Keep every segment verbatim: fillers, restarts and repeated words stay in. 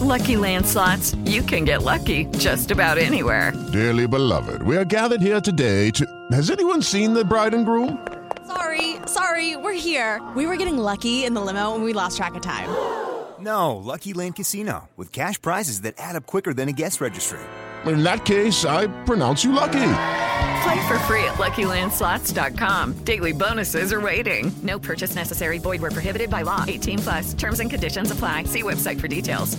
Lucky Land Slots, you can get lucky just about anywhere. Dearly beloved, we are gathered here today to... Has anyone seen the bride and groom? Sorry, sorry, we're here. We were getting lucky in the limo and we lost track of time. No, Lucky Land Casino, with cash prizes that add up quicker than a guest registry. In that case, I pronounce you lucky. Play for free at lucky land slots dot com. Daily bonuses are waiting. No purchase necessary. Void where prohibited by law. eighteen plus. Terms and conditions apply. See website for details.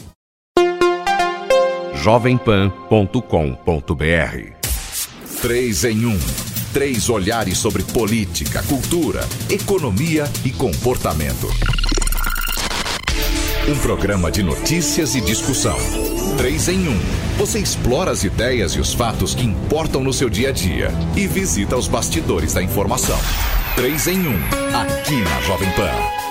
jovem pan ponto com ponto b r. Três em um. Três olhares sobre política, cultura, economia e comportamento. Um programa de notícias e discussão. Três em um. Você explora as ideias e os fatos que importam no seu dia a dia e visita os bastidores da informação. Três em um. Aqui na Jovem Pan.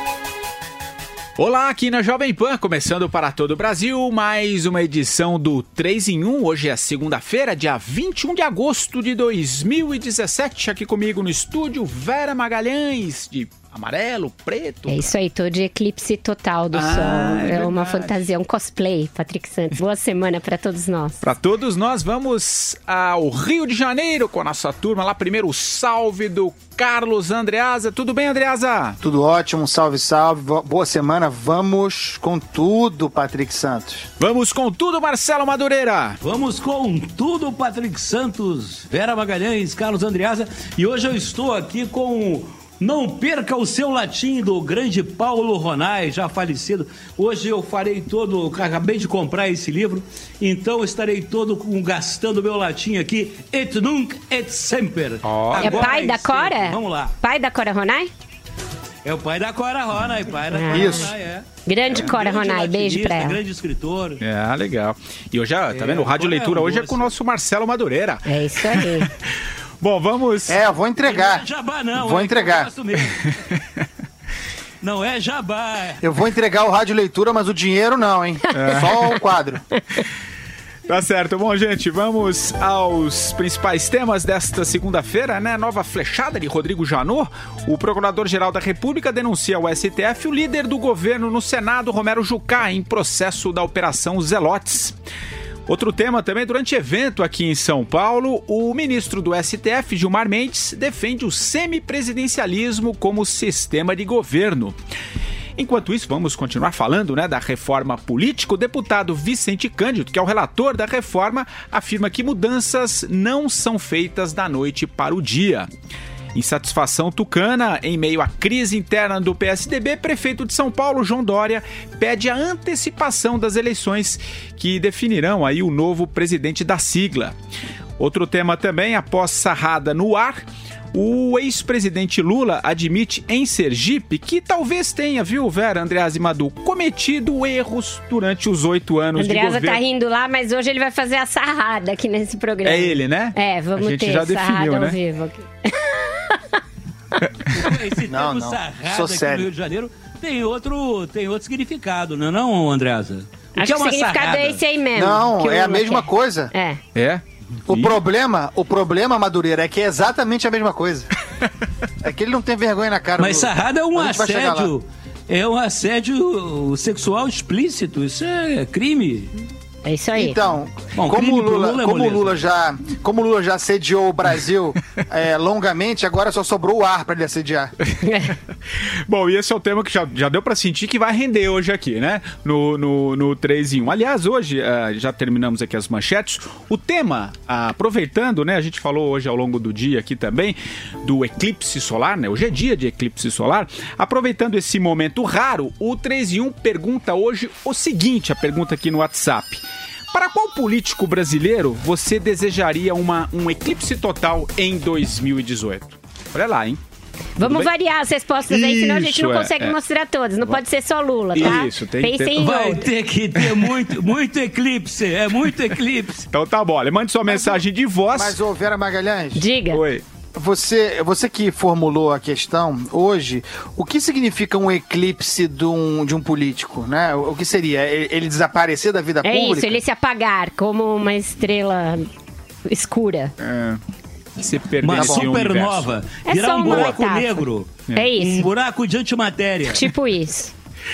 Olá, aqui na Jovem Pan, começando para todo o Brasil, mais uma edição do três em um. Hoje é segunda-feira, dia vinte e um de agosto de dois mil e dezessete. Aqui comigo no estúdio, Vera Magalhães, de amarelo, preto. É isso aí, tô de eclipse total do ah, sol. É, é uma fantasia, um cosplay, Patrick Santos. Boa semana para todos nós. Para todos nós, vamos ao Rio de Janeiro com a nossa turma. Lá primeiro o salve do Carlos Andreasa. Tudo bem, Andreasa? Tudo ótimo, salve, salve. Boa semana, vamos com tudo, Patrick Santos. Vamos com tudo, Marcelo Madureira. Vamos com tudo, Patrick Santos, Vera Magalhães, Carlos Andreasa. E hoje eu estou aqui com... Não perca o seu latim do grande Paulo Ronay, já falecido. Hoje eu farei todo, acabei de comprar esse livro, então estarei todo com, gastando meu latim aqui. Et nunc et semper. Oh. É pai da sempre. Cora? Vamos lá. Pai da Cora Ronay? É o pai da Cora Ronay, pai da Cora Isso. Ronay, é. Grande é, Cora grande Ronay, beijo pra ela. Grande escritor. É, legal. E hoje, tá é, vendo? O Rádio Leitura é um hoje é com o nosso Marcelo Madureira. É isso aí. Bom, vamos... É, eu vou entregar. Não é jabá, não. Vou é entregar. Não é jabá. Eu vou entregar o Rádio Leitura, mas o dinheiro não, hein? É. Só o quadro. Tá certo. Bom, gente, vamos aos principais temas desta segunda-feira, né? Nova flechada de Rodrigo Janot. O Procurador-Geral da República denuncia ao S T F o líder do governo no Senado, Romero Jucá, em processo da Operação Zelotes. Outro tema também, durante evento aqui em São Paulo, o ministro do S T F, Gilmar Mendes, defende o semipresidencialismo como sistema de governo. Enquanto isso, vamos continuar falando, né, da reforma política. O deputado Vicente Cândido, que é o relator da reforma, afirma que mudanças não são feitas da noite para o dia. Insatisfação tucana, em meio à crise interna do P S D B, prefeito de São Paulo, João Dória, pede a antecipação das eleições que definirão aí o novo presidente da sigla. Outro tema também, após sarrada no ar, o ex-presidente Lula admite em Sergipe que talvez tenha, viu, Vera, Andreasa e Madu, cometido erros durante os oito anos Andreasa de governo. Andreasa tá rindo lá, mas hoje ele vai fazer a sarrada aqui nesse programa. É ele, né? É, vamos a gente ter já sarrada definiu, ao né? vivo aqui. Esse não, termo não. sarrada Sou aqui sério. no Rio de Janeiro tem outro, tem outro significado, não é não, Andreasa? O Acho que, é o uma significado sarrada? é esse aí mesmo. Não, que o é a Lula mesma quer. coisa. É. É? O Ih. problema, o problema, Madureira, é que é exatamente a mesma coisa. É que ele não tem vergonha na cara. Mas do... sarrada é um A gente vai chegar lá. assédio, é um assédio sexual explícito, isso é crime. É isso aí. Então, Bom, como crime o pro Lula, Lula é como o moleza. Lula já, como o Lula já assediou o Brasil é, longamente, agora só sobrou o ar para ele assediar. Bom, e esse é o tema que já, já deu pra sentir que vai render hoje aqui, né? No, no, no três em um. Aliás, hoje, uh, já terminamos aqui as manchetes. O tema, uh, aproveitando, né? A gente falou hoje ao longo do dia aqui também do eclipse solar, né? Hoje é dia de eclipse solar. Aproveitando esse momento raro, o três em um pergunta hoje o seguinte, a pergunta aqui no WhatsApp. Para qual político brasileiro você desejaria uma, um eclipse total em dois mil e dezoito? Olha lá, hein? Vamos variar as respostas aí, senão a gente não Isso, é, consegue é. mostrar todas. Não pode ser só Lula, tá? Isso, tem que Pensem ter- em Vai outro. ter que ter muito, muito eclipse, é muito eclipse. Então tá bom, olha, mande sua mensagem de voz. Mas, ô Vera Magalhães, Diga. Oi. você, você que formulou a questão hoje, o que significa um eclipse de um, de um político, né? O, o que seria? Ele, ele desaparecer da vida É pública? isso, ele se apagar como uma estrela escura. É, você perdeu Uma esse universo. supernova, É virar só um uma buraco metáfora. negro, É um isso, buraco de antimatéria. tipo isso.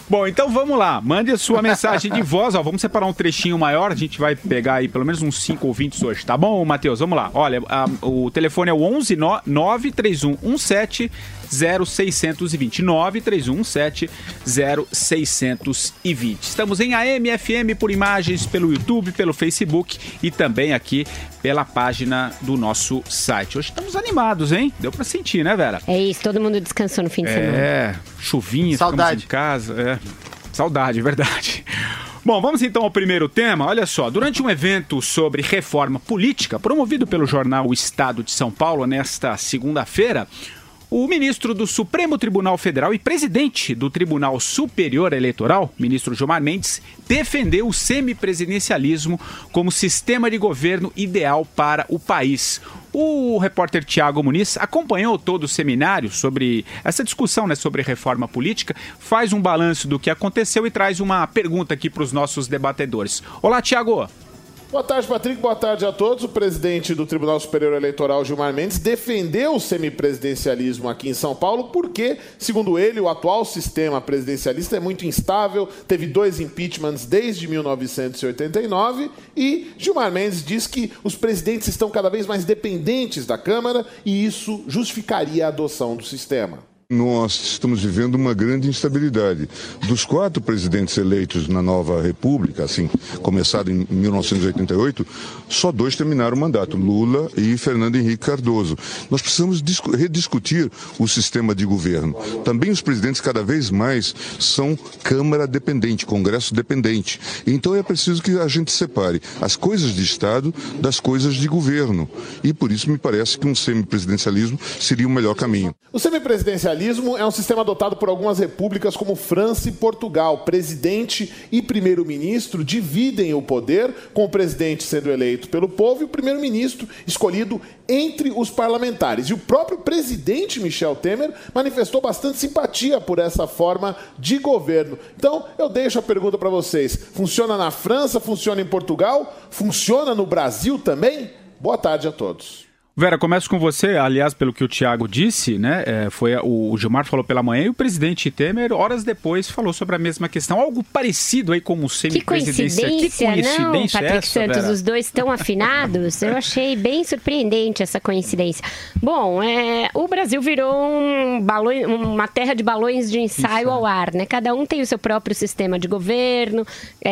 Bom, então vamos lá. Mande a sua mensagem de voz. Ó, vamos separar um trechinho maior. A gente vai pegar aí pelo menos uns cinco ouvintes hoje. Tá bom, Matheus? Vamos lá. Olha, a, o telefone é o onze nove três um um sete zero seis dois zero. nove três um um sete zero seis dois zero. Estamos em A M F M por imagens, pelo YouTube, pelo Facebook e também aqui pela página do nosso site. Hoje estamos animados, hein? Deu pra sentir, né, Vera? É isso, todo mundo descansou no fim de semana. É, chuvinha, saudade. Ficamos em casa. É. Saudade, verdade. Bom, vamos então ao primeiro tema. Olha só, durante um evento sobre reforma política, promovido pelo jornal O Estado de São Paulo nesta segunda-feira, o ministro do Supremo Tribunal Federal e presidente do Tribunal Superior Eleitoral, ministro Gilmar Mendes, defendeu o semipresidencialismo como sistema de governo ideal para o país. O repórter Tiago Muniz acompanhou todo o seminário sobre essa discussão, né, sobre reforma política, faz um balanço do que aconteceu e traz uma pergunta aqui para os nossos debatedores. Olá, Tiago! Boa tarde, Patrick. Boa tarde a todos. O presidente do Tribunal Superior Eleitoral, Gilmar Mendes, defendeu o semipresidencialismo aqui em São Paulo porque, segundo ele, o atual sistema presidencialista é muito instável, teve dois impeachments desde mil novecentos e oitenta e nove e Gilmar Mendes diz que os presidentes estão cada vez mais dependentes da Câmara e isso justificaria a adoção do sistema. Nós estamos vivendo uma grande instabilidade. Dos quatro presidentes eleitos na nova república, assim, começado em mil novecentos e oitenta e oito, só dois terminaram o mandato, Lula e Fernando Henrique Cardoso. Nós precisamos rediscutir o sistema de governo. Também os presidentes cada vez mais são Câmara dependente, Congresso dependente. Então é preciso que a gente separe as coisas de Estado das coisas de governo. E por isso me parece que um semipresidencialismo seria o melhor caminho. O semipresidencialismo é um sistema adotado por algumas repúblicas como França e Portugal. Presidente e primeiro-ministro dividem o poder, com o presidente sendo eleito pelo povo e o primeiro-ministro escolhido entre os parlamentares. E o próprio presidente Michel Temer manifestou bastante simpatia por essa forma de governo. Então, eu deixo a pergunta para vocês. Funciona na França? Funciona em Portugal? Funciona no Brasil também? Boa tarde a todos. Vera, começo com você, aliás, pelo que o Tiago disse, né, é, foi o, o Gilmar falou pela manhã e o presidente Temer, horas depois, falou sobre a mesma questão, algo parecido aí como semipresidência. Que coincidência, que coincidência não, Patrick essa, Santos, Vera? Os dois estão afinados, eu achei bem surpreendente essa coincidência. Bom, é, o Brasil virou um balão, uma terra de balões de ensaio Isso. ao ar, né, cada um tem o seu próprio sistema de governo,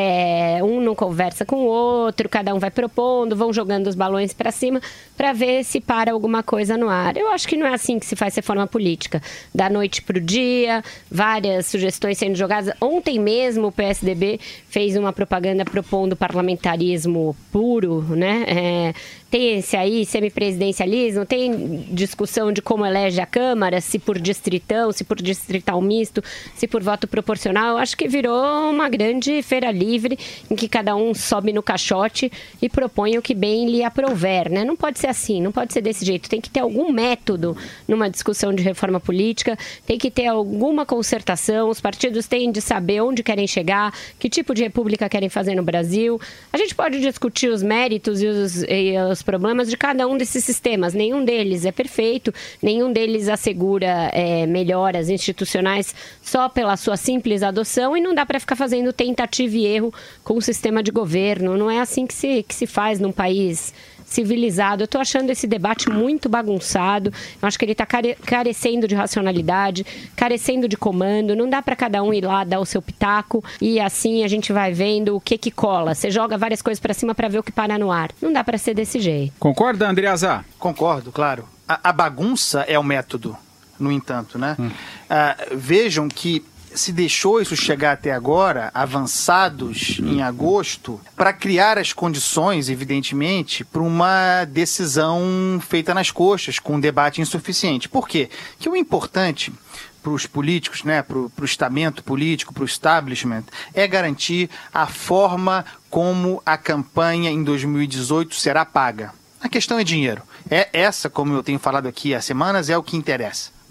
é, um não conversa com o outro, cada um vai propondo, vão jogando os balões para cima para ver se se para alguma coisa no ar. Eu acho que não é assim que se faz reforma política. Da noite para o dia, várias sugestões sendo jogadas. Ontem mesmo o P S D B fez uma propaganda propondo parlamentarismo puro, né? É, tem esse aí, semipresidencialismo, tem discussão de como elege a Câmara, se por distritão, se por distrital misto, se por voto proporcional. Eu acho que virou uma grande feira livre em que cada um sobe no caixote e propõe o que bem lhe aprouver, né? Não pode ser assim, não pode ser desse jeito. Tem que ter algum método numa discussão de reforma política, tem que ter alguma concertação, os partidos têm de saber onde querem chegar, que tipo de república querem fazer no Brasil. A gente pode discutir os méritos e os, e os problemas de cada um desses sistemas. Nenhum deles é perfeito, nenhum deles assegura é, melhoras institucionais só pela sua simples adoção e não dá para ficar fazendo tentativa e erro com o sistema de governo. Não é assim que se, que se faz num país civilizado. Eu estou achando esse debate muito bagunçado. Eu acho que ele está care- carecendo de racionalidade, carecendo de comando. Não dá para cada um ir lá dar o seu pitaco e assim a gente vai vendo o que que cola. Você joga várias coisas para cima para ver o que para no ar. Não dá para ser desse jeito. Concorda, Andreasa? Concordo, claro. A, a bagunça é o método, no entanto, né? Hum. Uh, vejam que se deixou isso chegar até agora, avançados em agosto, para criar as condições, evidentemente, para uma decisão feita nas coxas, com um debate insuficiente. Por quê? Que o importante para os políticos, né, para o estamento político, para o establishment, é garantir a forma como a campanha em dois mil e dezoito será paga. A questão é dinheiro. É essa, como eu tenho falado aqui há semanas, é o que interessa.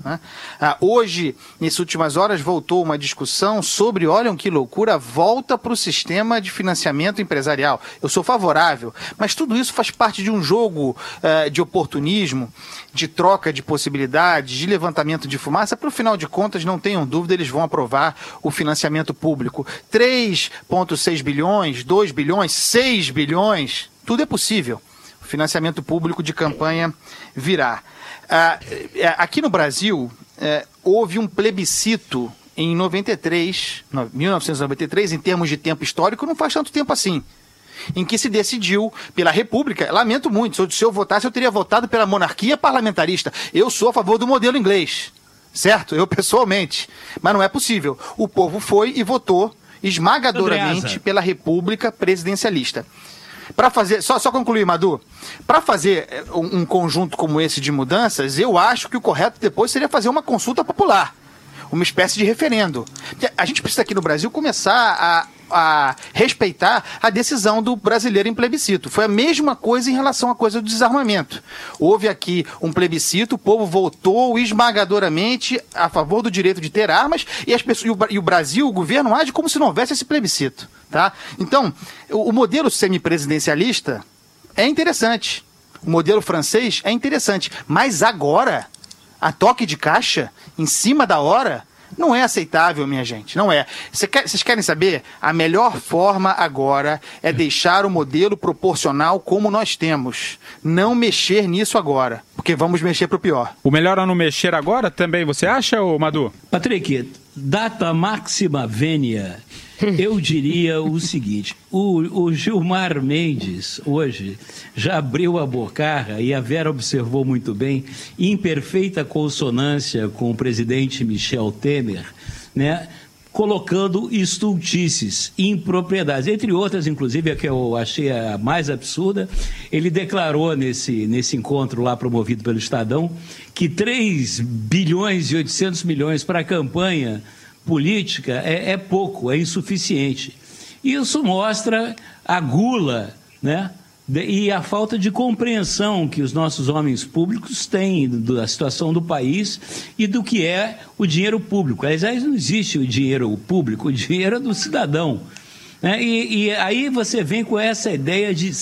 Né? Ah, hoje, nessas últimas horas, voltou uma discussão sobre, olham que loucura, volta para o sistema de financiamento empresarial. Eu sou favorável, mas tudo isso faz parte de um jogo uh, de oportunismo, de troca de possibilidades, de levantamento de fumaça. Para o final de contas, não tenham dúvida, eles vão aprovar o financiamento público. três vírgula seis bilhões, dois bilhões, seis bilhões, tudo é possível. O financiamento público de campanha virá. Ah, aqui no Brasil, eh, houve um plebiscito em noventa e três, mil novecentos e noventa e três, em termos de tempo histórico, não faz tanto tempo assim, em que se decidiu pela República. Lamento muito, se eu, se eu votasse, eu teria votado pela monarquia parlamentarista. Eu sou a favor do modelo inglês, certo? Eu pessoalmente. Mas não é possível. O povo foi e votou esmagadoramente Andreasa. Pela República presidencialista. Para fazer, só, só concluir, Madu, para fazer um, um conjunto como esse de mudanças, eu acho que o correto depois seria fazer uma consulta popular, uma espécie de referendo. A gente precisa aqui no Brasil começar a, a respeitar a decisão do brasileiro em plebiscito. Foi a mesma coisa em relação à coisa do desarmamento. Houve aqui um plebiscito, o povo votou esmagadoramente a favor do direito de ter armas e, as pessoas, e, o, e o Brasil, o governo, age como se não houvesse esse plebiscito. Tá? Então, o, o modelo semipresidencialista é interessante. O modelo francês é interessante. Mas agora, a toque de caixa, em cima da hora, não é aceitável, minha gente. Não é. Cê quer, vocês querem saber? A melhor forma agora é deixar o modelo proporcional como nós temos. Não mexer nisso agora, porque vamos mexer para o pior. O melhor é não mexer agora também, você acha, ô Madu? Patrick, data máxima vênia. Eu diria o seguinte, o, o Gilmar Mendes, hoje, já abriu a bocarra, e a Vera observou muito bem, em perfeita consonância com o presidente Michel Temer, né, colocando estultices, impropriedades, entre outras, inclusive, a que eu achei a mais absurda. Ele declarou nesse, nesse encontro lá promovido pelo Estadão que três bilhões e oitocentos milhões para a campanha política é, é pouco, é insuficiente. Isso mostra a gula, né, e a falta de compreensão que os nossos homens públicos têm da situação do país e do que é o dinheiro público. Aliás, não existe o dinheiro público, o dinheiro é do cidadão. Né? E, e aí você vem com essa ideia de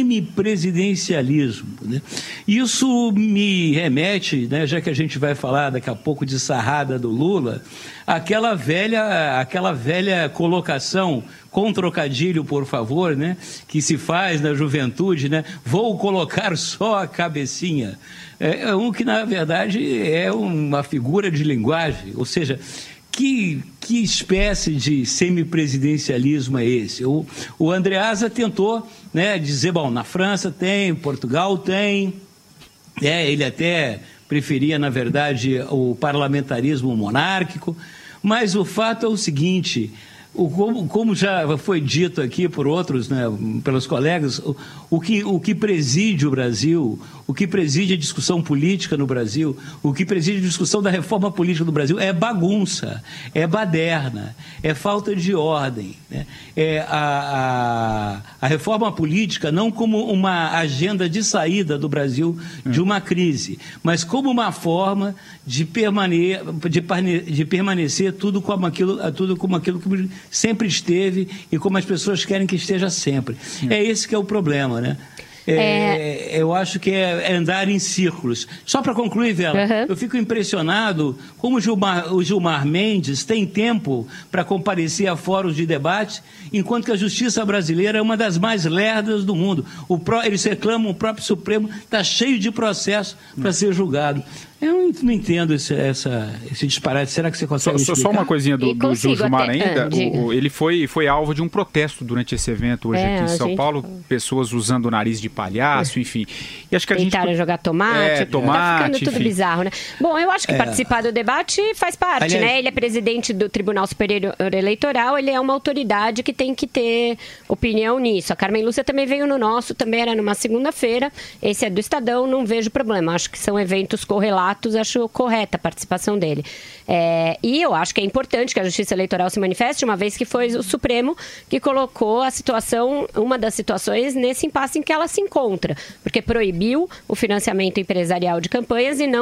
semipresidencialismo, né? Isso me remete, né, já que a gente vai falar daqui a pouco de sarrada do Lula, aquela velha, aquela velha colocação, com trocadilho, por favor, né, que se faz na juventude, né, vou colocar só a cabecinha. É um que, na verdade, é uma figura de linguagem, ou seja, Que, que espécie de semipresidencialismo é esse? O, o Andreasa tentou, né, dizer, bom, na França tem, Portugal tem, é, ele até preferia, na verdade, o parlamentarismo monárquico, mas o fato é o seguinte, o, como, como já foi dito aqui por outros, né, pelos colegas, o, o, que, o que preside o Brasil, o que preside a discussão política no Brasil, o que preside a discussão da reforma política no Brasil é bagunça, é baderna, é falta de ordem, né? É a, a, a reforma política não como uma agenda de saída do Brasil de uma crise, mas como uma forma de, permane, de, de permanecer tudo como, aquilo, tudo como aquilo que sempre esteve e como as pessoas querem que esteja sempre. É esse que é o problema, né? É, é... Eu acho que é andar em círculos. Só para concluir, Vela, uhum. eu fico impressionado como o Gilmar, o Gilmar Mendes tem tempo para comparecer a fóruns de debate, enquanto que a justiça brasileira é uma das mais lerdas do mundo. O pró, eles reclamam, o próprio Supremo está cheio de processo para ser julgado. Eu não entendo esse, essa, esse disparate. Será que você consegue Só, explicar? Só uma coisinha do, do Gilmar até... ainda. Ah, o, ele foi, foi alvo de um protesto durante esse evento hoje é, aqui em São gente... Paulo. Pessoas usando o nariz de palhaço, é. enfim. E acho que a Tentaram gente... jogar tomate. É, tomate, tá ficando tudo enfim. bizarro, né? Bom, eu acho que É. participar do debate faz parte, Aliás... né? Ele é presidente do Tribunal Superior Eleitoral, ele é uma autoridade que tem que ter opinião nisso. A Carmen Lúcia também veio no nosso, também era numa segunda-feira. Esse é do Estadão, não vejo problema. Acho que são eventos correlatos, acho correta a participação dele. É, e eu acho que é importante que a Justiça Eleitoral se manifeste, uma vez que foi o Supremo que colocou a situação, uma das situações, nesse impasse em que ela se encontra, porque proibiu o financiamento empresarial de campanhas e não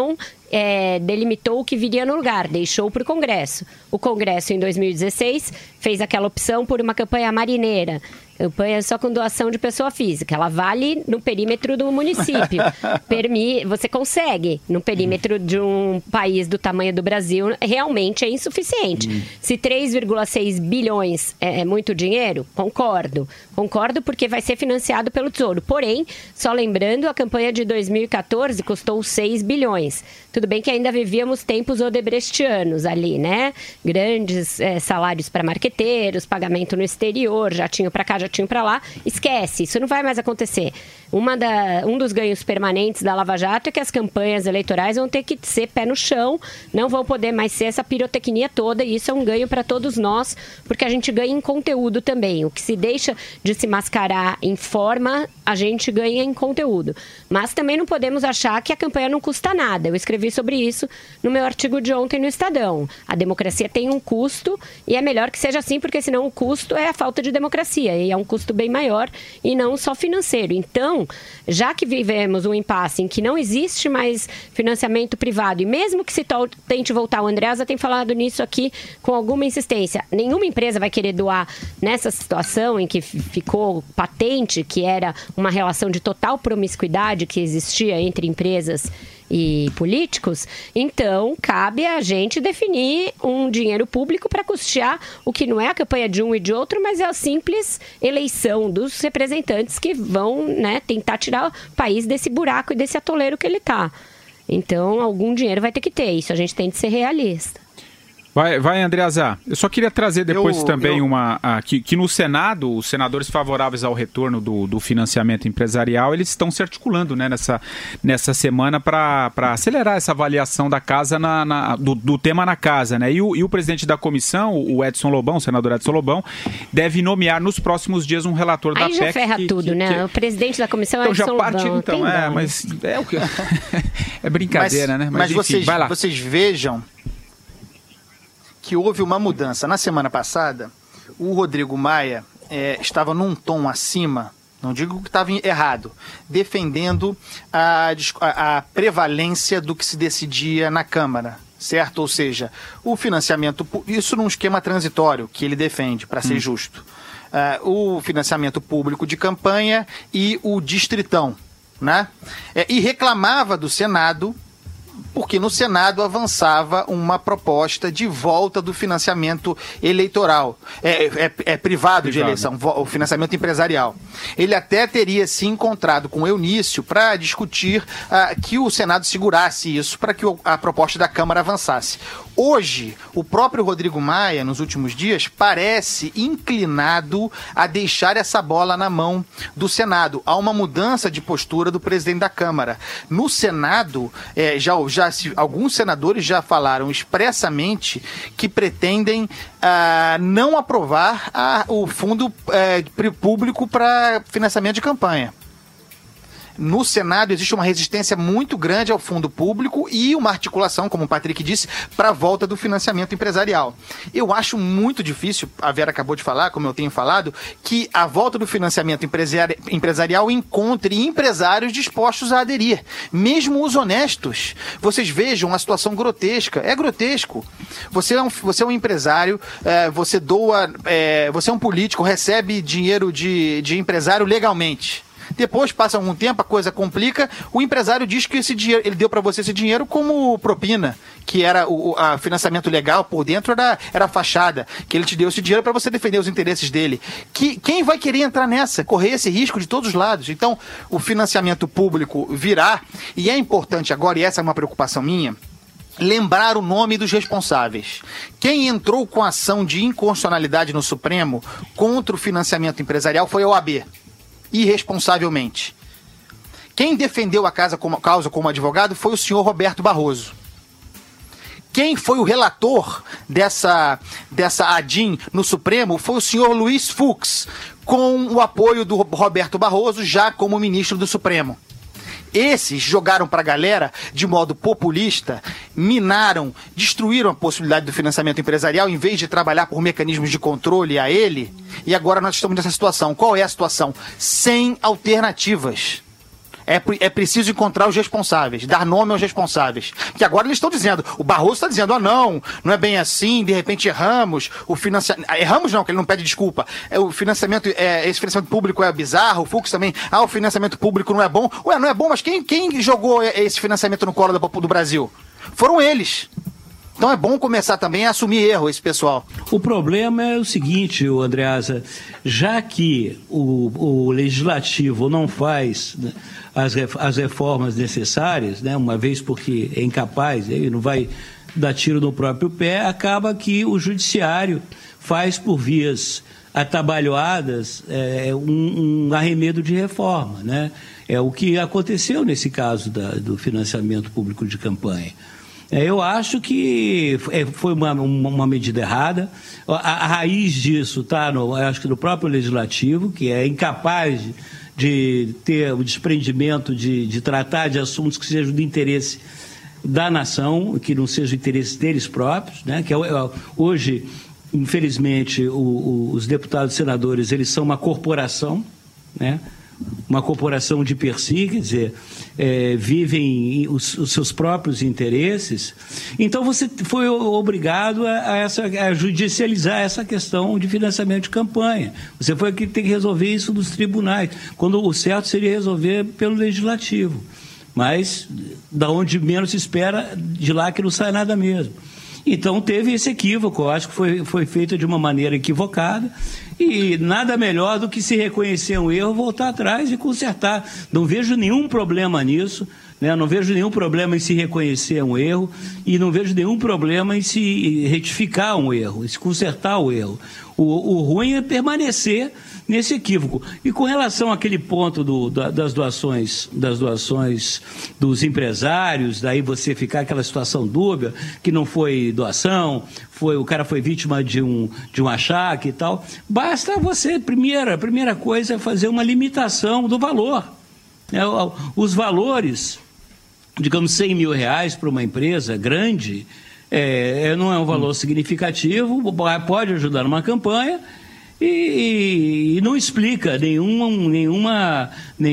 é, delimitou o que viria no lugar, deixou para o Congresso. O Congresso, em dois mil e dezesseis, fez aquela opção por uma campanha marineira. Campanha só com doação de pessoa física. Ela vale no perímetro do município. Permi- você consegue, no perímetro de um país do tamanho do Brasil, realmente é insuficiente. Hum. Se três vírgula seis bilhões é, é muito dinheiro, concordo. Concordo porque vai ser financiado pelo Tesouro. Porém, só lembrando, a campanha de dois mil e quatorze custou seis bilhões. Tudo bem que ainda vivíamos tempos odebrechtianos ali, né? Grandes é, salários para marqueteiros, pagamento no exterior, já tinham para cá, já tinham para lá. Esquece, isso não vai mais acontecer. Uma da, um dos ganhos permanentes da Lava Jato é que as campanhas eleitorais vão ter que ser pé no chão, não vão poder mais ser essa pirotecnia toda, e isso é um ganho para todos nós, porque a gente ganha em conteúdo também. O que se deixa de se mascarar em forma, a gente ganha em conteúdo. Mas também não podemos achar que a campanha não custa nada. Eu escrevi sobre isso no meu artigo de ontem no Estadão. A democracia tem um custo e é melhor que seja assim, porque senão o custo é a falta de democracia, e é um custo bem maior e não só financeiro. Então, já que vivemos um impasse em que não existe mais financiamento privado, e mesmo que se to- tente voltar, o Andreasa tem falado nisso aqui com alguma insistência, nenhuma empresa vai querer doar nessa situação em que f- ficou patente que era uma relação de total promiscuidade que existia entre empresas e políticos. Então, cabe a gente definir um dinheiro público para custear o que não é a campanha de um e de outro, mas é a simples eleição dos representantes que vão, né, tentar tirar o país desse buraco e desse atoleiro que ele está. Então, algum dinheiro vai ter que ter. Isso a gente tem de ser realista. Vai, vai, Andreasa. Eu só queria trazer depois eu, também eu... uma... A, que, que no Senado, os senadores favoráveis ao retorno do, do financiamento empresarial, eles estão se articulando, né, nessa, nessa semana para acelerar essa avaliação da casa, na, na, do, do tema na casa, né? E o, e o presidente da comissão, o Edson Lobão, o senador Edson Lobão, deve nomear nos próximos dias um relator Aí da já P E C. ferra que, tudo, que, né? que... O presidente da comissão é então, Edson já parte, Lobão. então, Tem é, dó, mas é o que... é brincadeira, mas, né? Mas, mas enfim, vocês, vai lá. vocês vejam que houve uma mudança. Na semana passada, o Rodrigo Maia é, estava num tom acima, não digo que estava errado, defendendo a, a, a prevalência do que se decidia na Câmara, certo? Ou seja, o financiamento, isso num esquema transitório que ele defende, para ser hum. justo. Uh, o financiamento público de campanha e o distritão, né? É, e reclamava do Senado, porque no Senado avançava uma proposta de volta do financiamento eleitoral, é, é, é privado, privado de eleição, o financiamento empresarial. Ele até teria se encontrado com o Eunício para discutir uh, que o Senado segurasse isso, para que o, a proposta da Câmara avançasse. Hoje, o próprio Rodrigo Maia, nos últimos dias, parece inclinado a deixar essa bola na mão do Senado. Há uma mudança de postura do presidente da Câmara. No Senado, é, já, já se, alguns senadores já falaram expressamente que pretendem ah, não aprovar a, o fundo é, público para financiamento de campanha. No Senado existe uma resistência muito grande ao fundo público e uma articulação, como o Patrick disse, para a volta do financiamento empresarial. Eu acho muito difícil, a Vera acabou de falar, como eu tenho falado, que a volta do financiamento empresari- empresarial encontre empresários dispostos a aderir, mesmo os honestos. Vocês vejam a situação grotesca, é grotesco. Você é um, você é um empresário, é, você doa, é, você é um político, recebe dinheiro de, de empresário legalmente. Depois, passa algum tempo, a coisa complica, o empresário diz que esse dinheiro, ele deu para você esse dinheiro como propina, que era o a financiamento legal, por dentro era, era fachada, que ele te deu esse dinheiro para você defender os interesses dele. Que, quem vai querer entrar nessa? Correr esse risco de todos os lados. Então, o financiamento público virá, e é importante agora, e essa é uma preocupação minha, lembrar o nome dos responsáveis. Quem entrou com a ação de inconstitucionalidade no Supremo contra o financiamento empresarial foi a O A B. Irresponsavelmente. Quem defendeu a causa como, causa como advogado foi o senhor Roberto Barroso. Quem foi o relator dessa, dessa A D I M no Supremo foi o senhor Luiz Fux, com o apoio do Roberto Barroso, já como ministro do Supremo. Esses jogaram para a galera de modo populista, minaram, destruíram a possibilidade do financiamento empresarial em vez de trabalhar por mecanismos de controle a ele, e agora nós estamos nessa situação. Qual é a situação? Sem alternativas. É, é preciso encontrar os responsáveis, dar nome aos responsáveis. Que agora eles estão dizendo, o Barroso está dizendo, ah não, não é bem assim, de repente erramos, o financiamento... Erramos não, que ele não pede desculpa. É, o financiamento, é, esse financiamento público é bizarro, o Fux também, ah, o financiamento público não é bom. Ué, não é bom, mas quem, quem jogou esse financiamento no colo do, do Brasil? Foram eles. Então é bom começar também a assumir erro esse pessoal. O problema é o seguinte, Andreasa, já que o, o legislativo não faz, né, as, as reformas necessárias, né, uma vez porque é incapaz, ele não vai dar tiro no próprio pé, acaba que o judiciário faz por vias atabalhoadas é, um, um arremedo de reforma, né? É o que aconteceu nesse caso da, do financiamento público de campanha. Eu acho que foi uma, uma medida errada. A, a raiz disso está, no, acho que no próprio legislativo, que é incapaz de, de ter o desprendimento de, de tratar de assuntos que sejam de interesse da nação, que não sejam interesse deles próprios, né? Que é, hoje, infelizmente, o, o, os deputados e senadores, eles são uma corporação, né? Uma corporação de per si, quer dizer, é, vivem os, os seus próprios interesses. Então você foi obrigado a, a, essa, a judicializar essa questão de financiamento de campanha. Você foi que tem que resolver isso nos tribunais, quando o certo seria resolver pelo legislativo. Mas da onde menos se espera, de lá que não sai nada mesmo. Então teve esse equívoco, eu acho que foi, foi feito de uma maneira equivocada, e nada melhor do que se reconhecer um erro, voltar atrás e consertar. Não vejo nenhum problema nisso, né? Não vejo nenhum problema em se reconhecer um erro, e não vejo nenhum problema em se retificar um erro, em se consertar o erro. O, o ruim é permanecer nesse equívoco. E com relação àquele ponto do, da, das doações, das doações dos empresários, daí você ficar aquela situação dúbia, que não foi doação, foi, o cara foi vítima de um, de um achaque e tal, basta você, primeira, a primeira coisa é fazer uma limitação do valor. É, os valores, digamos, cem mil reais para uma empresa grande, é, não é um valor significativo, pode ajudar numa campanha, E, e não explica nenhum, nenhuma,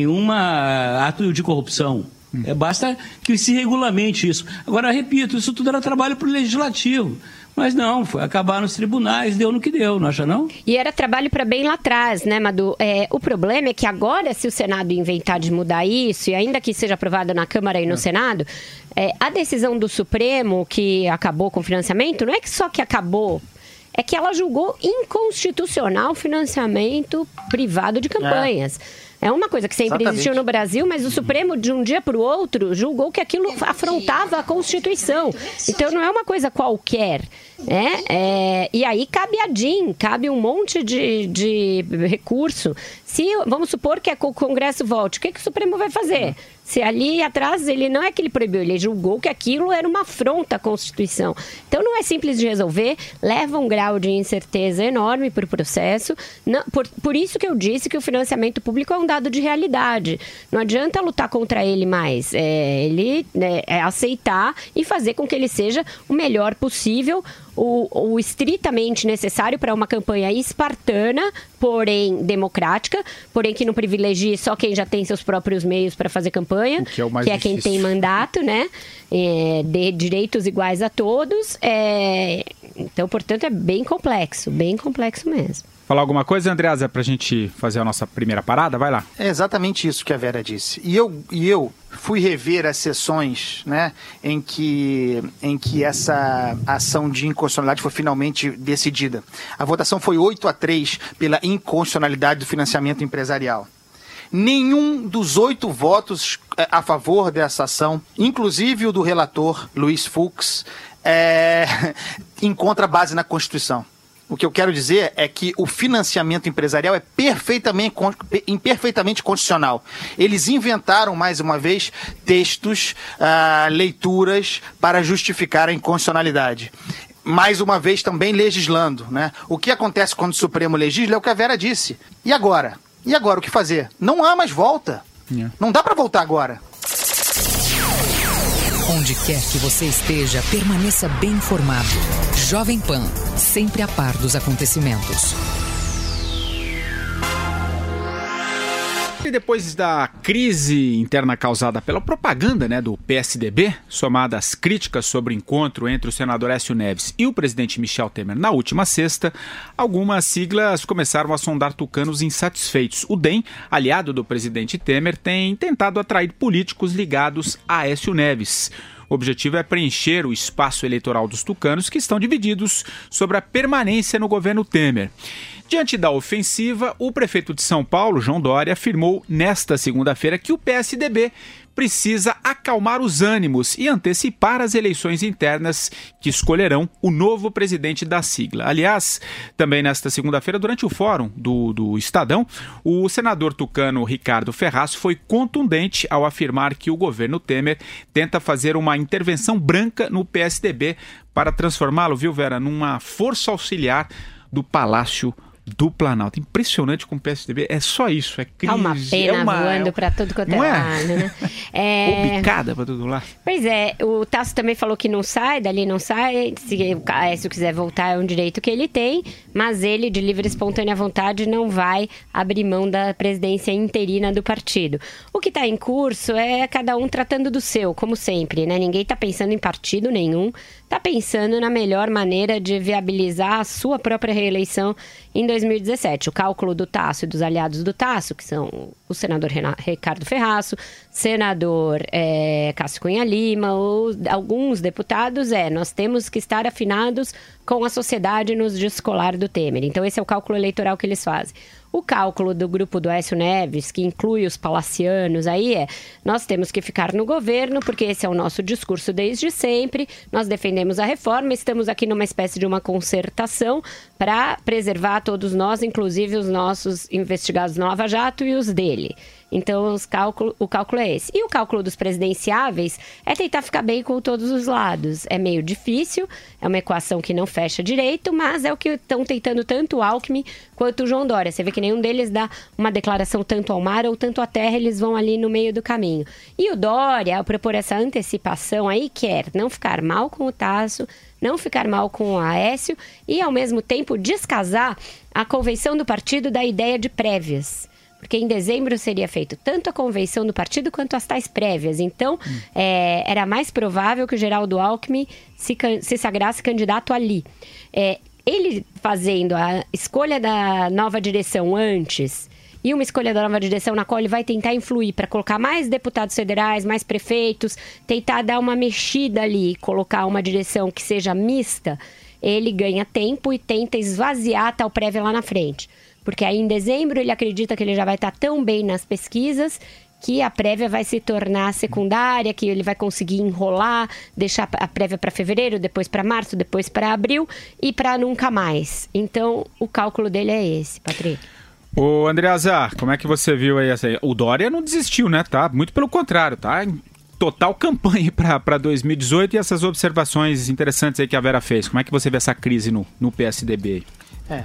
nenhuma ato de corrupção. Hum. É, basta que se regulamente isso. Agora, repito, isso tudo era trabalho para o legislativo. Mas não, foi acabar nos tribunais, deu no que deu, não acha não? E era trabalho para bem lá atrás, né, Madu? É, o problema é que agora, se o Senado inventar de mudar isso, e ainda que seja aprovado na Câmara e no é. Senado, é, a decisão do Supremo, que acabou com o financiamento, não é que só que acabou, é que ela julgou inconstitucional o financiamento privado de campanhas. É, é uma coisa que sempre Exatamente. existiu no Brasil, mas o Supremo, de um dia para o outro, julgou que aquilo afrontava a Constituição. Então, não é uma coisa qualquer. É, é, e aí cabe a D I M, cabe um monte de, de recurso. Se, vamos supor que o Congresso volte, o que, que o Supremo vai fazer? Se ali atrás ele não é que ele proibiu, ele julgou que aquilo era uma afronta à Constituição. Então não é simples de resolver, leva um grau de incerteza enorme para o processo. Não, por, por isso que eu disse que o financiamento público é um dado de realidade. Não adianta lutar contra ele mais. É, ele né, é aceitar e fazer com que ele seja o melhor possível, o, o estritamente necessário para uma campanha espartana, porém democrática, porém que não privilegie só quem já tem seus próprios meios para fazer campanha, que é, o mais que é quem tem mandato, né? É, de direitos iguais a todos. É, então, portanto, é bem complexo, bem complexo mesmo. Falar alguma coisa, Andreasa, para a gente fazer a nossa primeira parada? Vai lá. É exatamente isso que a Vera disse. E eu, e eu fui rever as sessões, né, em que, em que essa ação de inconstitucionalidade foi finalmente decidida. A votação foi oito a três pela inconstitucionalidade do financiamento empresarial. Nenhum dos oito votos a favor dessa ação, inclusive o do relator Luiz Fux, é, encontra base na Constituição. O que eu quero dizer é que o financiamento empresarial é perfeitamente, imperfeitamente constitucional. Eles inventaram, mais uma vez, textos, uh, leituras para justificar a inconstitucionalidade. Mais uma vez também legislando, né? O que acontece quando o Supremo legisla é o que a Vera disse. E agora? E agora o que fazer? Não há mais volta. Yeah. Não dá para voltar agora. Onde quer que você esteja, permaneça bem informado. Jovem Pan, sempre a par dos acontecimentos. E depois da crise interna causada pela propaganda, né, do P S D B, somada às críticas sobre o encontro entre o senador Aécio Neves e o presidente Michel Temer na última sexta, algumas siglas começaram a sondar tucanos insatisfeitos. O D E M, aliado do presidente Temer, tem tentado atrair políticos ligados a Aécio Neves. O objetivo é preencher o espaço eleitoral dos tucanos, que estão divididos sobre a permanência no governo Temer. Diante da ofensiva, o prefeito de São Paulo, João Dória, afirmou nesta segunda-feira que o P S D B precisa acalmar os ânimos e antecipar as eleições internas que escolherão o novo presidente da sigla. Aliás, também nesta segunda-feira, durante o fórum do, do Estadão, o senador tucano Ricardo Ferraz foi contundente ao afirmar que o governo Temer tenta fazer uma intervenção branca no P S D B para transformá-lo, viu, Vera, numa força auxiliar do Palácio do Planalto. Impressionante como o P S D B é só isso, é crise. Tá uma pena é uma, voando é, para tudo quanto é lado, né? É... Ou bicada para tudo lá. Pois é, o Tasso também falou que não sai, dali não sai, se o Aécio quiser voltar é um direito que ele tem, mas ele, de livre e espontânea vontade, não vai abrir mão da presidência interina do partido. O que está em curso é cada um tratando do seu, como sempre, né? Ninguém está pensando em partido nenhum, está pensando na melhor maneira de viabilizar a sua própria reeleição em dois mil e dezessete. O cálculo do Tasso e dos aliados do Tasso, que são o senador Renato, Ricardo Ferraço, senador é, Cássio Cunha Lima, ou alguns deputados, é, nós temos que estar afinados com a sociedade nos descolar do Temer. Então esse é o cálculo eleitoral que eles fazem. O cálculo do grupo do Aécio Neves, que inclui os palacianos, aí é, nós temos que ficar no governo, porque esse é o nosso discurso desde sempre, nós defendemos a reforma, estamos aqui numa espécie de uma concertação para preservar todos nós, inclusive os nossos investigados no Lava Jato e os dele. Então, os cálculo, o cálculo é esse. E o cálculo dos presidenciáveis é tentar ficar bem com todos os lados. É meio difícil, é uma equação que não fecha direito, mas é o que estão tentando tanto o Alckmin quanto o João Dória. Você vê que nenhum deles dá uma declaração tanto ao mar ou tanto à terra, eles vão ali no meio do caminho. E o Dória, ao propor essa antecipação aí, quer não ficar mal com o Tasso, não ficar mal com o Aécio e, ao mesmo tempo, descasar a convenção do partido da ideia de prévias. Porque em dezembro seria feito tanto a convenção do partido quanto as tais prévias. Então, hum. é, era mais provável que o Geraldo Alckmin se, se sagrasse candidato ali. É, ele fazendo a escolha da nova direção antes e uma escolha da nova direção na qual ele vai tentar influir para colocar mais deputados federais, mais prefeitos, tentar dar uma mexida ali, colocar uma direção que seja mista, ele ganha tempo e tenta esvaziar a tal prévia lá na frente. Porque aí em dezembro ele acredita que ele já vai estar tão bem nas pesquisas que a prévia vai se tornar secundária, que ele vai conseguir enrolar, deixar a prévia para fevereiro, depois para março, depois para abril e para nunca mais. Então o cálculo dele é esse, Patrick. Ô André Azar, como é que você viu aí essa aí? O Dória não desistiu, né? Tá? Muito pelo contrário, tá? Em total campanha para dois mil e dezoito e essas observações interessantes aí que a Vera fez. Como é que você vê essa crise no, no P S D B? É.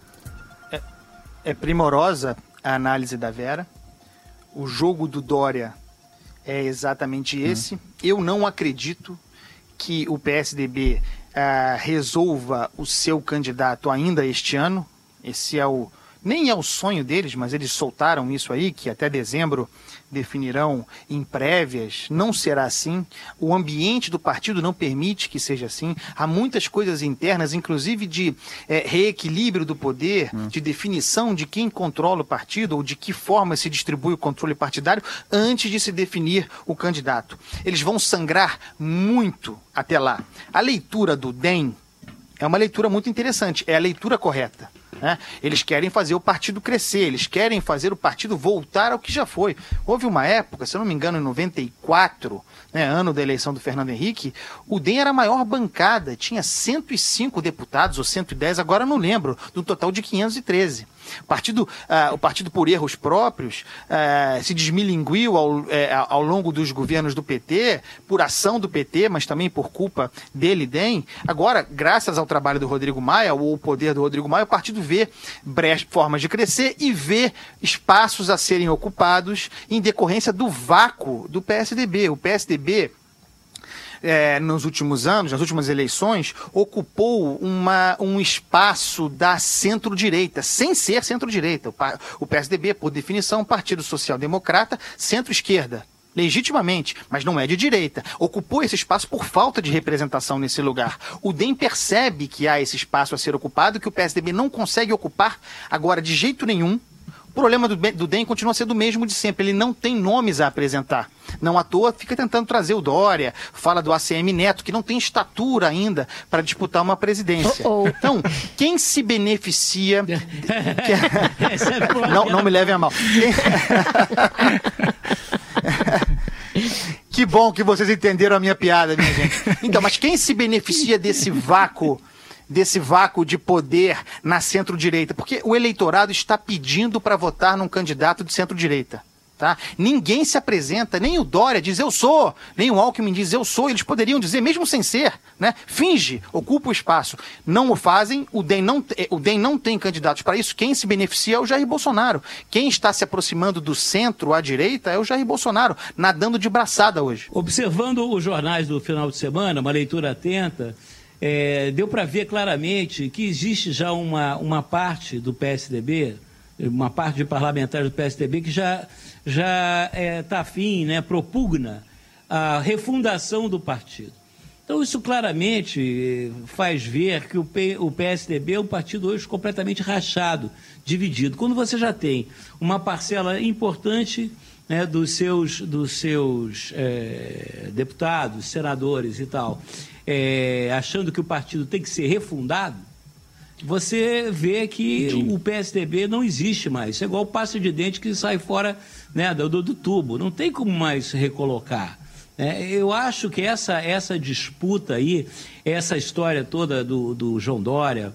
É primorosa a análise da Vera. O jogo do Dória é exatamente esse. Hum. Eu não acredito que o P S D B uh, resolva o seu candidato ainda este ano. Esse é o... Nem é o sonho deles, mas eles soltaram isso aí, que até dezembro definirão em prévias. Não será assim. O ambiente do partido não permite que seja assim. Há muitas coisas internas, inclusive de é, reequilíbrio do poder, hum. de definição de quem controla o partido ou de que forma se distribui o controle partidário antes de se definir o candidato. Eles vão sangrar muito até lá. A leitura do D E M é uma leitura muito interessante. É a leitura correta. Né? Eles querem fazer o partido crescer, eles querem fazer o partido voltar ao que já foi. Houve uma época, se eu não me engano, em noventa e quatro, né, ano da eleição do Fernando Henrique, o D E M era a maior bancada, tinha cento e cinco deputados, ou cento e dez, agora não lembro, do total de quinhentos e treze. O partido, uh, o partido por erros próprios uh, se desmilinguiu ao, uh, ao longo dos governos do P T, por ação do P T, mas também por culpa dele, D E M. Agora, graças ao trabalho do Rodrigo Maia, ou o poder do Rodrigo Maia, o partido vê brechas, formas de crescer e vê espaços a serem ocupados em decorrência do vácuo do P S D B. O P S D B é, nos últimos anos, nas últimas eleições, ocupou uma, um espaço da centro-direita, sem ser centro-direita. O P S D B, por definição, Partido Social-Democrata, centro-esquerda. Legitimamente, mas não é de direita. Ocupou esse espaço por falta de representação nesse lugar. O D E M percebe que há esse espaço a ser ocupado, que o P S D B não consegue ocupar agora de jeito nenhum. O problema do, do D E M continua sendo o mesmo de sempre. Ele não tem nomes a apresentar. Não à toa fica tentando trazer o Dória, fala do A C M Neto, que não tem estatura ainda para disputar uma presidência. Oh, oh. Então, quem se beneficia... não, não me levem a mal. Quem... Que bom que vocês entenderam a minha piada, minha gente. Então, mas quem se beneficia desse vácuo, desse vácuo de poder na centro-direita? Porque o eleitorado está pedindo para votar num candidato de centro-direita. Tá? Ninguém se apresenta, nem o Dória diz eu sou, nem o Alckmin diz eu sou, eles poderiam dizer, mesmo sem ser, né? Finge, ocupa o espaço. Não o fazem, o D E M não, o D E M não tem candidatos para isso, quem se beneficia é o Jair Bolsonaro. Quem está se aproximando do centro à direita é o Jair Bolsonaro, nadando de braçada hoje. Observando os jornais do final de semana, uma leitura atenta, é, deu para ver claramente que existe já uma, uma parte do P S D B, uma parte de parlamentares do P S D B que já já está é, afim, né, propugna a refundação do partido. Então isso claramente faz ver que o, P, o P S D B é um partido hoje completamente rachado, dividido. Quando você já tem uma parcela importante, né, dos seus, dos seus é, deputados, senadores e tal, é, achando que o partido tem que ser refundado, você vê que Sim. o P S D B não existe mais. Isso é igual o passe de dente que sai fora, né, do, do tubo. Não tem como mais recolocar. É, eu acho que essa, essa disputa aí, essa história toda do, do João Dória,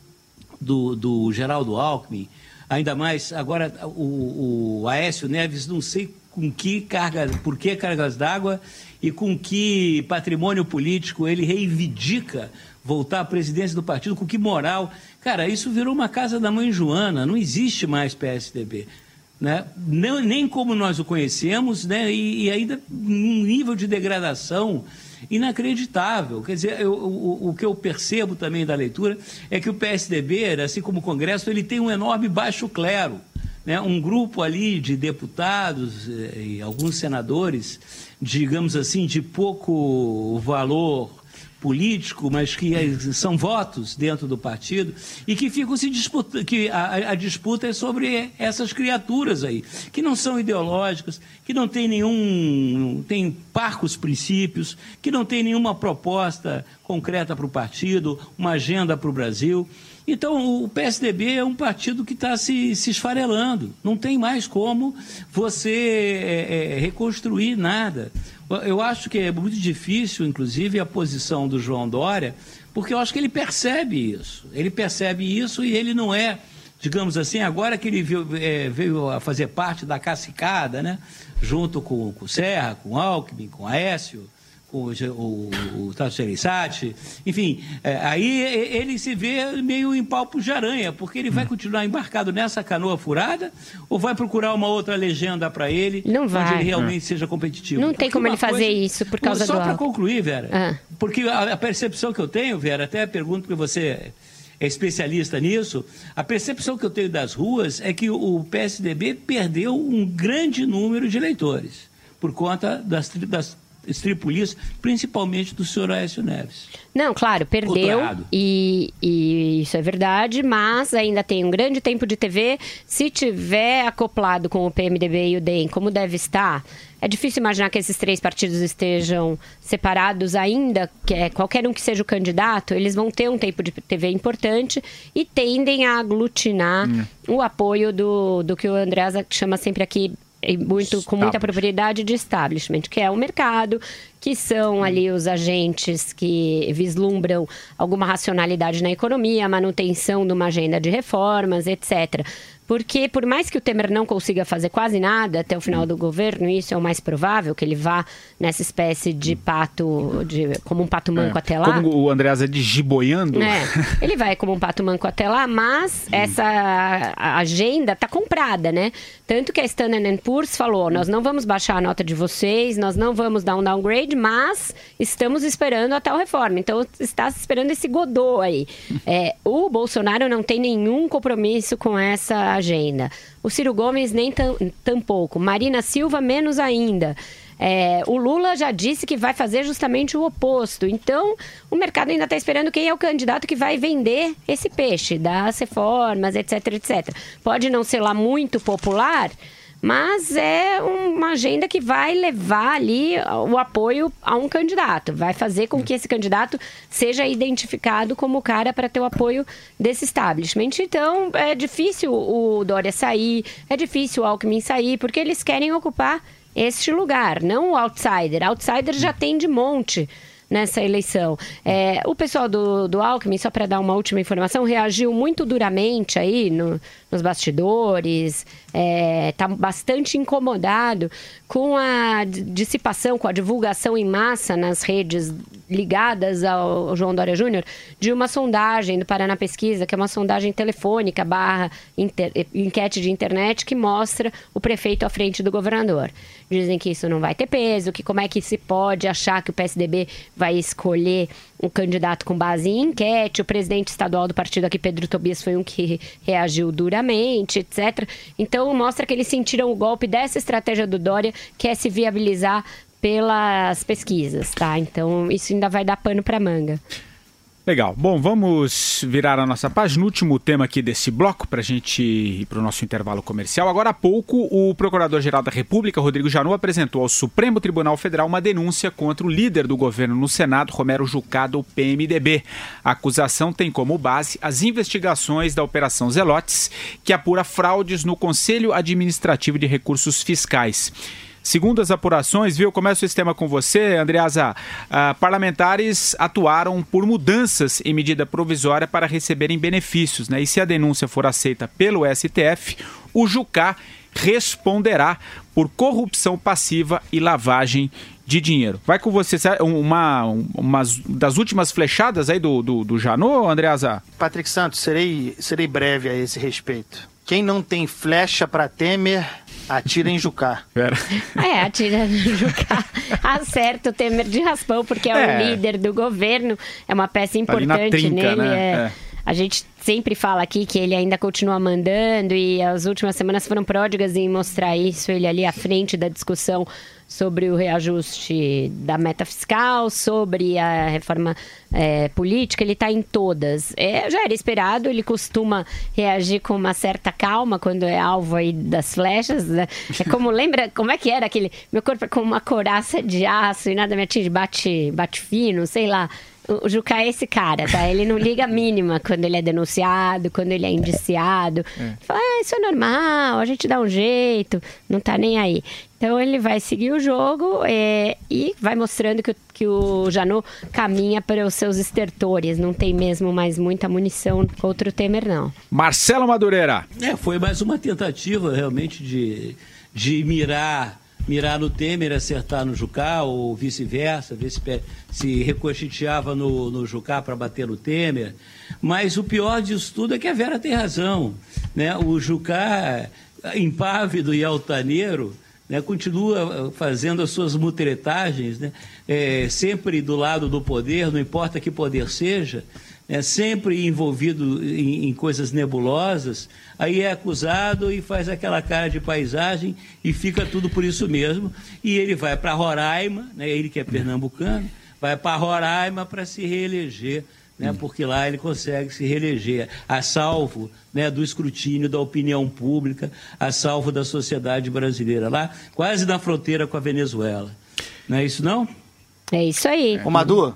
do, do Geraldo Alckmin, ainda mais agora o, o Aécio Neves, não sei com que carga, por que cargas d'água e com que patrimônio político ele reivindica voltar à presidência do partido, com que moral. Cara, isso virou uma casa da mãe Joana, não existe mais P S D B. Né? Nem, nem como nós o conhecemos, né? e, e ainda um nível de degradação inacreditável. Quer dizer, eu, o, o que eu percebo também da leitura é que o P S D B, assim como o Congresso, ele tem um enorme baixo clero. Né? Um grupo ali de deputados e alguns senadores, digamos assim, de pouco valor político, mas que são votos dentro do partido e que ficam se disputando, que a, a disputa é sobre essas criaturas aí, que não são ideológicas, que não tem nenhum, tem parcos princípios, que não tem nenhuma proposta concreta para o partido, uma agenda para o Brasil. Então, o P S D B é um partido que está se, se esfarelando. Não tem mais como você é, é, reconstruir nada. Eu acho que é muito difícil, inclusive, a posição do João Dória, porque eu acho que ele percebe isso. Ele percebe isso e ele não é, digamos assim, agora que ele veio, é, veio a fazer parte da cacicada, né? Junto com, com o Serra, com o Alckmin, com o Aécio, o, o, o Tasso Gereissati, enfim, é, aí ele se vê meio em palpos de aranha, porque ele vai continuar embarcado nessa canoa furada ou vai procurar uma outra legenda para ele, não vai. onde ele realmente seja competitivo? Não porque tem como ele fazer coisa, isso por causa só do Só para álcool. concluir, Vera, ah. porque a, a percepção que eu tenho, Vera, até pergunto porque você é especialista nisso, a percepção que eu tenho das ruas é que o P S D B perdeu um grande número de eleitores por conta das, das estripulias, principalmente do senhor Aécio Neves. Não, claro, perdeu e, e isso é verdade, mas ainda tem um grande tempo de T V. Se tiver acoplado com o P M D B e o D E M, como deve estar, é difícil imaginar que esses três partidos estejam separados ainda, que é, qualquer um que seja o candidato, eles vão ter um tempo de T V importante e tendem a aglutinar hum. o apoio do, do que o Andreasa chama sempre aqui, muito, com muita propriedade, de establishment, que é o mercado, que são ali os agentes que vislumbram alguma racionalidade na economia, a manutenção de uma agenda de reformas, etcétera. porque por mais que o Temer não consiga fazer quase nada até o final do governo, isso é o mais provável, que ele vá nessa espécie de pato, de, como um pato manco é, até lá. Como o Andreasa diz, giboiando. É, ele vai como um pato manco até lá, mas essa a agenda está comprada, né? Tanto que a Standard and Poor's falou, nós não vamos baixar a nota de vocês, nós não vamos dar um downgrade, mas estamos esperando a tal reforma. Então, está esperando esse Godot aí. É, o Bolsonaro não tem nenhum compromisso com essa agenda. O Ciro Gomes nem tam, tampouco. Marina Silva, menos ainda. É, o Lula já disse que vai fazer justamente o oposto. Então, o mercado ainda está esperando quem é o candidato que vai vender esse peixe, das reformas, etc, etcétera. Pode não ser lá muito popular, mas é uma agenda que vai levar ali o apoio a um candidato. Vai fazer com que esse candidato seja identificado como o cara para ter o apoio desse establishment. Então, é difícil o Dória sair, é difícil o Alckmin sair, porque eles querem ocupar este lugar, não o outsider. Outsider já tem de monte nessa eleição. É, o pessoal do, do Alckmin, só para dar uma última informação, reagiu muito duramente aí no, nos bastidores, está é, bastante incomodado com a dissipação, com a divulgação em massa nas redes ligadas ao João Dória Júnior de uma sondagem do Paraná Pesquisa, que é uma sondagem telefônica barra inter, enquete de internet que mostra o prefeito à frente do governador. Dizem que isso não vai ter peso, que como é que se pode achar que o P S D B vai escolher um candidato com base em enquete. O presidente estadual do partido aqui, Pedro Tobias, foi um que reagiu duramente, etcétera. Então, mostra que eles sentiram o golpe dessa estratégia do Dória, que é se viabilizar pelas pesquisas, tá? Então, isso ainda vai dar pano para manga. Legal. Bom, vamos virar a nossa página. Último tema aqui desse bloco para a gente ir para o nosso intervalo comercial. Agora há pouco, o Procurador-Geral da República, Rodrigo Janot, apresentou ao Supremo Tribunal Federal uma denúncia contra o líder do governo no Senado, Romero Jucá, do P M D B. A acusação tem como base as investigações da Operação Zelotes, que apura fraudes no Conselho Administrativo de Recursos Fiscais. Segundo as apurações, viu, começo esse tema com você, Andreasa, ah, parlamentares atuaram por mudanças em medida provisória para receberem benefícios, né? E se a denúncia for aceita pelo S T F, o Jucá responderá por corrupção passiva e lavagem de dinheiro. Vai com você, uma, uma das últimas flechadas aí do, do, do Janot, Andreasa? Patrick Santos, serei, serei breve a esse respeito. Quem não tem flecha para Temer, atira em Jucá. Pera. É, atira em Jucá. Acerta o Temer de raspão, porque é, é o líder do governo. É uma peça importante tá trinca, nele. Né? É. É. A gente sempre fala aqui que ele ainda continua mandando e as últimas semanas foram pródigas em mostrar isso. Ele ali à frente da discussão sobre o reajuste da meta fiscal, sobre a reforma é, política, ele está em todas. É, já era esperado, ele costuma reagir com uma certa calma quando é alvo aí das flechas, né? É como, lembra, como é que era aquele, meu corpo é como uma couraça de aço e nada me atinge, bate, bate fino, sei lá. O Jucá é esse cara, tá? Ele não liga a mínima quando ele é denunciado, quando ele é indiciado. É. Ele fala, ah, isso é normal, a gente dá um jeito, não tá nem aí. Então ele vai seguir o jogo é, e vai mostrando que, que o Janot caminha para os seus estertores. Não tem mesmo mais muita munição contra o Temer, não. Marcelo Madureira. É, foi mais uma tentativa realmente de, de mirar... mirar no Temer, acertar no Jucá, ou vice-versa, ver se, se recochiteava no, no Jucá para bater no Temer. Mas o pior disso tudo é que a Vera tem razão, né? O Jucá, impávido e altaneiro, né, continua fazendo as suas mutretagens, né? É, sempre do lado do poder, não importa que poder seja, é sempre envolvido em, em coisas nebulosas, aí é acusado e faz aquela cara de paisagem e fica tudo por isso mesmo. E ele vai para Roraima, né, ele que é pernambucano, vai para Roraima para se reeleger, né, porque lá ele consegue se reeleger, a salvo, né, do escrutínio da opinião pública, a salvo da sociedade brasileira, lá quase na fronteira com a Venezuela. Não é isso não? É isso aí. Ô Madu,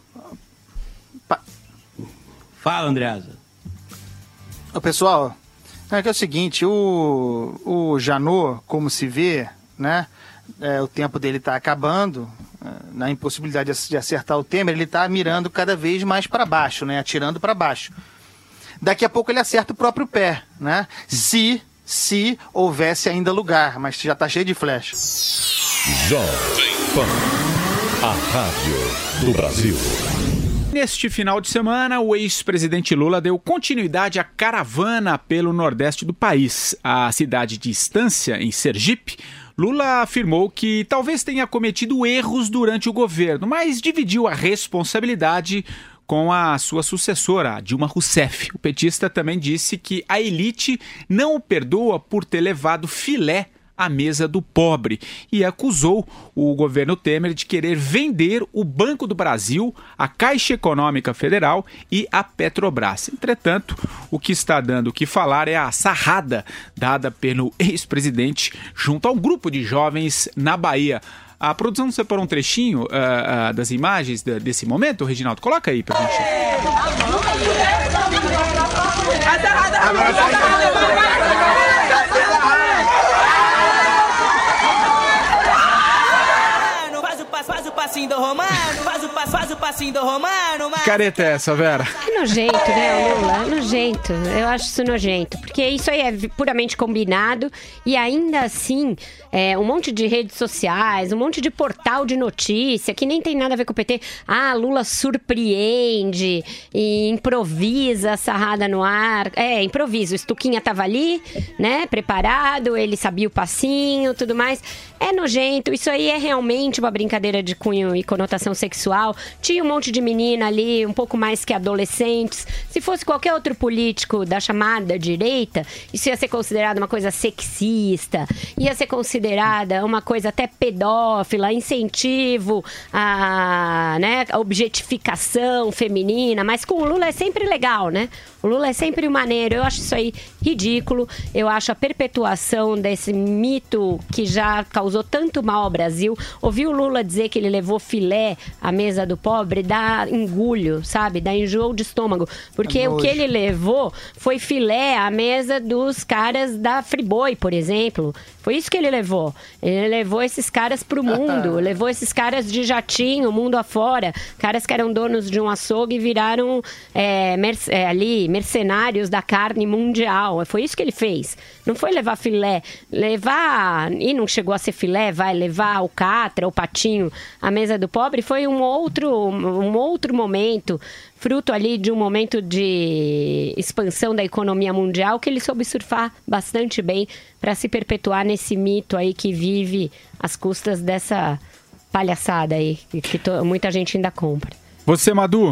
fala, Andreasa. Ô, pessoal, é que é o seguinte, o, o Janot, como se vê, né, é, o tempo dele está acabando, é, na impossibilidade de acertar o Temer, ele está mirando cada vez mais para baixo, né, atirando para baixo. Daqui a pouco ele acerta o próprio pé, né, se se houvesse ainda lugar, mas já está cheio de flecha. Jovem Pan, a rádio do Brasil. Neste final de semana, o ex-presidente Lula deu continuidade à caravana pelo nordeste do país. A cidade de Estância, em Sergipe, Lula afirmou que talvez tenha cometido erros durante o governo, mas dividiu a responsabilidade com a sua sucessora, Dilma Rousseff. O petista também disse que a elite não o perdoa por ter levado filé à mesa do pobre e acusou o governo Temer de querer vender o Banco do Brasil, a Caixa Econômica Federal e a Petrobras. Entretanto, o que está dando o que falar é a sarrada dada pelo ex-presidente junto a um grupo de jovens na Bahia. A produção separou um trechinho uh, uh, das imagens de, desse momento, Reginaldo. Coloca aí pra gente. Faz o passinho do Romano, faz o, faz o passinho do Romano. Mas... Careta é essa, Vera? Que nojento, né, Lula? É nojento. Eu acho isso nojento. Porque isso aí é puramente combinado e ainda assim, é, um monte de redes sociais, um monte de portal de notícia que nem tem nada a ver com o P T. Ah, Lula surpreende e improvisa a sarrada no ar. É, improvisa. O Stuquinha tava ali, né, preparado, ele sabia o passinho, tudo mais. É nojento. Isso aí é realmente uma brincadeira de cunho e conotação sexual. Tinha um monte de menina ali, um pouco mais que adolescentes. Se fosse qualquer outro político da chamada direita, isso ia ser considerado uma coisa sexista, ia ser considerada uma coisa até pedófila, incentivo à, né, a objetificação feminina. Mas com o Lula é sempre legal, né? O Lula é sempre maneiro. Eu acho isso aí ridículo. Eu acho a perpetuação desse mito que já causou tanto mal ao Brasil. Ouvir o Lula dizer que ele levou filé à mesa do pobre dá engulho, sabe? Dá enjoo de estômago. Porque é o que ele levou foi filé à mesa dos caras da Friboi, por exemplo. Foi isso que ele levou. Ele levou esses caras pro mundo. Levou esses caras de jatinho, mundo afora. Caras que eram donos de um açougue e viraram é, merc- é, ali mercenários da carne mundial. Foi isso que ele fez. Não foi levar filé. Levar... E não chegou a ser filé, vai levar alcatra, o patinho à mesa do pobre. Foi um outro, um outro momento, fruto ali de um momento de expansão da economia mundial que ele soube surfar bastante bem para se perpetuar nesse mito aí que vive às custas dessa palhaçada aí que to- muita gente ainda compra. Você, Madu?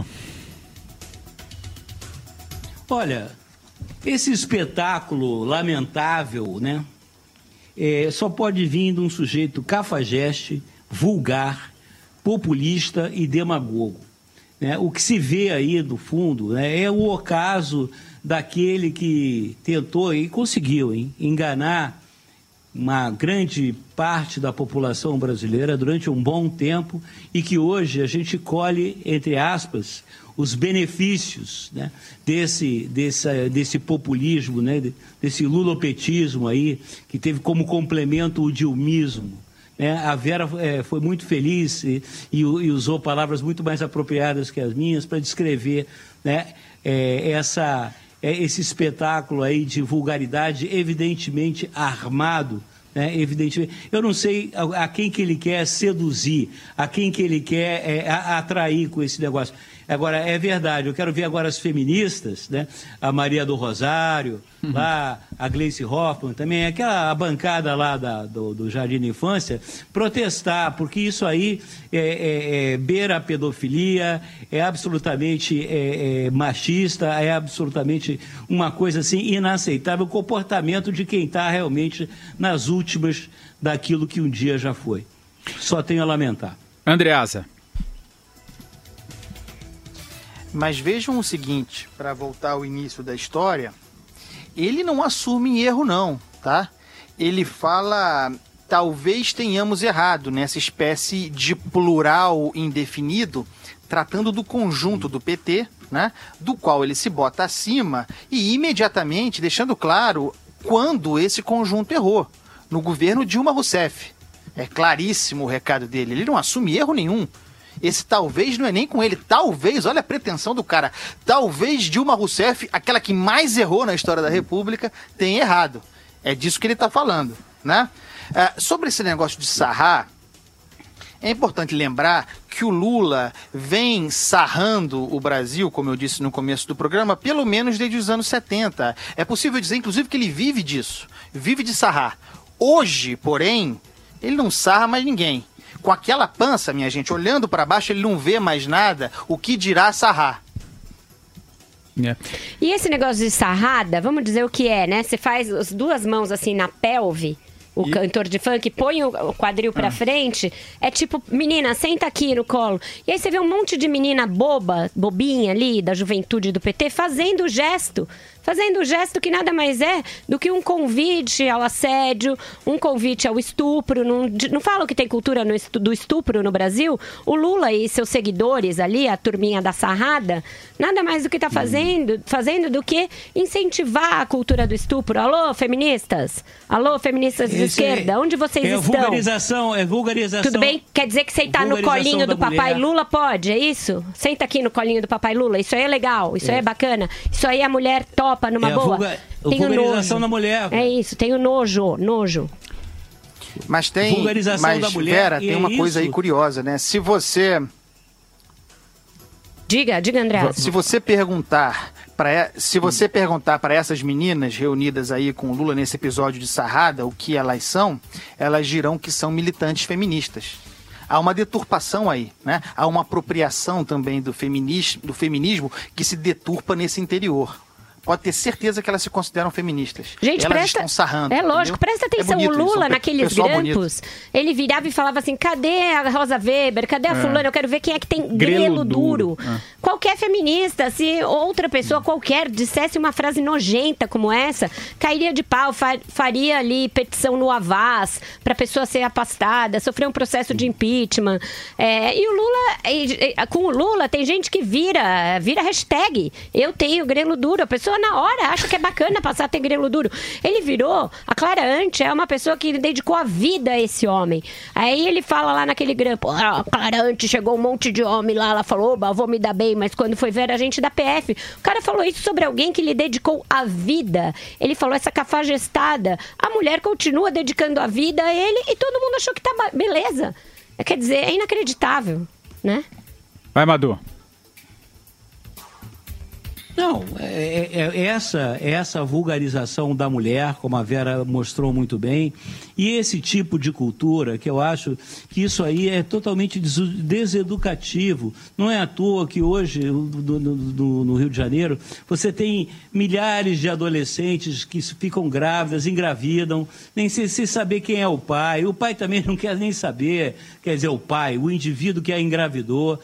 Olha, esse espetáculo lamentável, né, é, só pode vir de um sujeito cafajeste, vulgar, populista e demagogo. Né? O que se vê aí, no fundo, né, é o ocaso daquele que tentou e conseguiu hein, enganar uma grande parte da população brasileira durante um bom tempo e que hoje a gente colhe, entre aspas, os benefícios, né, desse, desse, desse populismo, né, desse lulopetismo aí, que teve como complemento o dilmismo. É, a Vera é, foi muito feliz e, e, e usou palavras muito mais apropriadas que as minhas para descrever, né, é, essa, é, esse espetáculo aí de vulgaridade evidentemente armado, né, evidentemente. Eu não sei a, a quem que ele quer seduzir, a quem que ele quer é, a, atrair com esse negócio. Agora, é verdade, eu quero ver agora as feministas, né? A Maria do Rosário, uhum. lá, a Gleice Hoffmann também, aquela a bancada lá da, do, do Jardim da Infância, protestar, porque isso aí é, é, é beira a pedofilia, é absolutamente é, é machista, é absolutamente uma coisa assim inaceitável, o comportamento de quem está realmente nas últimas daquilo que um dia já foi. Só tenho a lamentar. Andreasa. Mas vejam o seguinte, para voltar ao início da história, ele não assume erro não, tá? Ele fala, talvez tenhamos errado nessa espécie de plural indefinido, tratando do conjunto do P T, né? Do qual ele se bota acima e imediatamente deixando claro quando esse conjunto errou, no governo Dilma Rousseff. É claríssimo o recado dele, ele não assume erro nenhum. Esse talvez não é nem com ele, talvez, olha a pretensão do cara, talvez Dilma Rousseff, aquela que mais errou na história da República, tenha errado. É disso que ele está falando, né? É, sobre esse negócio de sarrar, é importante lembrar que o Lula vem sarrando o Brasil, como eu disse no começo do programa, pelo menos desde os anos setenta. É possível dizer, inclusive, que ele vive disso, vive de sarrar. Hoje, porém, ele não sarra mais ninguém. Com aquela pança, minha gente, olhando para baixo, ele não vê mais nada, o que dirá sarrar. Yeah. E esse negócio de sarrada, vamos dizer o que é, né? Você faz as duas mãos assim na pelve, o e... cantor de funk, põe o quadril pra ah. frente, é tipo, menina, senta aqui no colo. E aí você vê um monte de menina boba, bobinha ali, da juventude do P T, fazendo o gesto. Fazendo o gesto que nada mais é do que um convite ao assédio, um convite ao estupro. Não, não falam que tem cultura no, do estupro no Brasil? O Lula e seus seguidores ali, a turminha da sarrada, nada mais do que está fazendo, fazendo do que incentivar a cultura do estupro. Alô, feministas? Alô, feministas de Esse esquerda? É, Onde vocês é estão? Vulgarização, é vulgarização. Tudo bem? Quer dizer que sentar no colinho do papai mulher. Lula pode, é isso? Senta aqui no colinho do papai Lula. Isso aí é legal, isso é. aí é bacana. Isso aí a mulher topa numa é boa. Vulga, vulgarização da mulher. É isso, tem o nojo, nojo. Mas tem, vulgarização mas, da mulher, Vera, tem é uma isso? coisa aí curiosa, né? Se você... Diga, diga, André. Se você perguntar para se você perguntar para essas meninas reunidas aí com o Lula nesse episódio de sarrada o que elas são, elas dirão que são militantes feministas. Há uma deturpação aí, né? Há uma apropriação também do feminismo, do feminismo que se deturpa nesse interior. Pode ter certeza que elas se consideram feministas. Gente, elas presta... estão sarrando. É lógico, entendeu? presta atenção. É bonito, o Lula, isso, naqueles grampos, ele virava e falava assim, cadê a Rosa Weber? Cadê a é. fulana? Eu quero ver quem é que tem grelo, grelo duro. duro. É. Qualquer feminista, se outra pessoa qualquer dissesse uma frase nojenta como essa, cairia de pau, faria ali petição no Avaz pra pessoa ser afastada, sofrer um processo de impeachment. É, e o Lula, e, e, com o Lula, tem gente que vira, vira hashtag, eu tenho grelo duro. A pessoa na hora acha que é bacana passar a ter grelo duro. Ele virou, a Clara Ante é uma pessoa que dedicou a vida a esse homem. Aí ele fala lá naquele grampo, ah, a Clara Ante chegou um monte de homem lá, ela falou, oba, vou me dar bem, mas quando foi ver a gente da P F, o cara falou isso sobre alguém que lhe dedicou a vida. Ele falou essa cafajestada. A mulher continua dedicando a vida a ele e todo mundo achou que tá beleza. Quer dizer, é inacreditável, né? Vai, Madu. Não, é, é, é essa, é essa vulgarização da mulher, como a Vera mostrou muito bem, e esse tipo de cultura que eu acho que isso aí é totalmente deseducativo. Não é à toa que hoje, no, no, no Rio de Janeiro, você tem milhares de adolescentes que ficam grávidas, engravidam, nem sem, sem saber quem é o pai. O pai também não quer nem saber, quer dizer, o pai, o indivíduo que a engravidou.